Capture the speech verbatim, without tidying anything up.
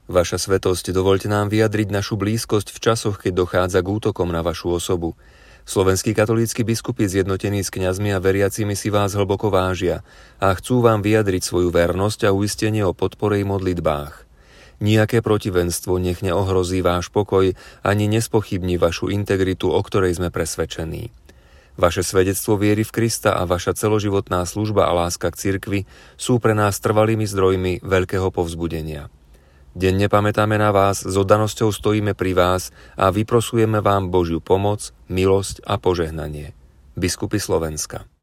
Vaša svätosť, dovoľte nám vyjadriť našu blízkosť v časoch, keď dochádza k útokom na vašu osobu. Slovenskí katolícki biskupy zjednotení s kňazmi a veriacimi si vás hlboko vážia a chcú vám vyjadriť svoju vernosť a uistenie o podpore i modlitbách. Nijaké protivenstvo nech neohrozí váš pokoj ani nespochybní vašu integritu, o ktorej sme presvedčení. Vaše svedectvo viery v Krista a vaša celoživotná služba a láska k cirkvi sú pre nás trvalými zdrojmi veľkého povzbudenia. Denne pamätáme na vás, s oddanosťou stojíme pri vás a vyprosujeme vám Božiu pomoc, milosť a požehnanie. Biskupy Slovenska.